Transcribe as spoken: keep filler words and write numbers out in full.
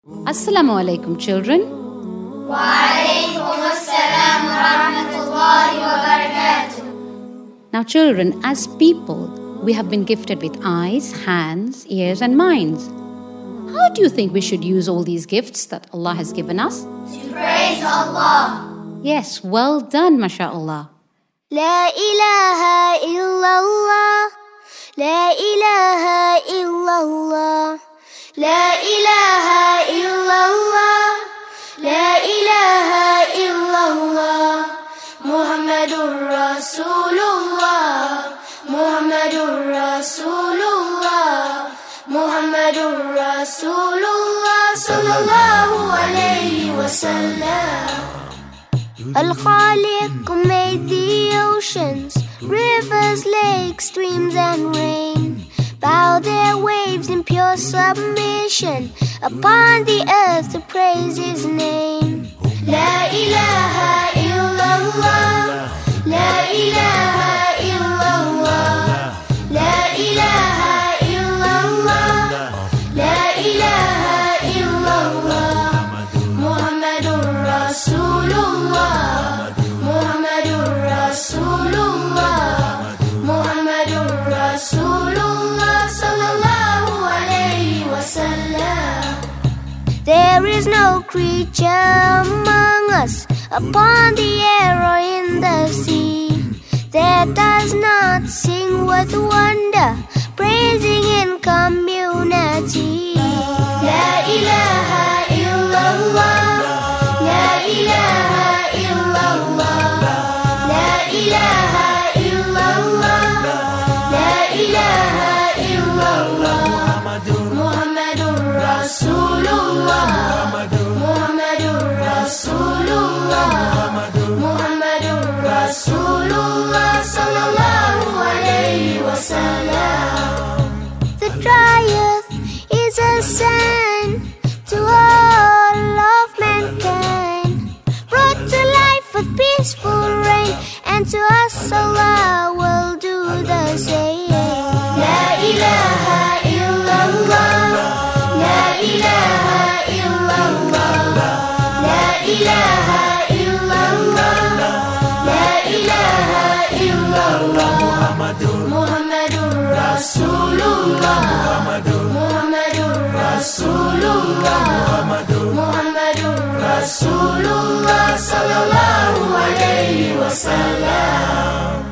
Assalamu alaikum, children. Wa alaikum assalam wa rahmatullahi wa barakatuh. Now, children, as people, we have been gifted with eyes, hands, ears, and minds. How do you think we should use all these gifts that Allah has given us? To praise Allah. Yes, well done, mashallah. La ilaha illallah. La ilaha illallah. La ilaha illallah. La ilaha illallah. Muhammadur Rasulullah. Muhammadur Rasulullah. Muhammadur Rasulullah sallallahu alayhi wa sallam. Al-Khaliq made the oceans, rivers, lakes, streams and rain. Bow their waves in pure submission upon the earth to praise His name. La ilaha illallah. La ilaha illallah. La ilaha illallah. La ilaha illallah. Muhammadur Rasulullah. Muhammadur Rasulullah. Muhammadur Rasulullah sallallahu alayhi wa sallam. There is no creature among us, upon the air or in the sea, that does not sing with wonder, praising in community. La ilaha illallah. La ilaha illallah. La ilaha illallah. La ilaha illallah. Muhammadur Rasulullah. Muhammadur Rasulullah. Muhammadur Rasulullah sallallahu alayhi wa sallam. The triumph is a sign to all of mankind, brought to life with peaceful rain, and to us Allah will do the same. La ilaha illallah. La ilaha illallah. La ilaha illallah. La ilaha illallah. Muhammadur Rasulullah. Muhammadur Rasulullah. Muhammadur Rasulullah sallallahu alayhi wa sallam.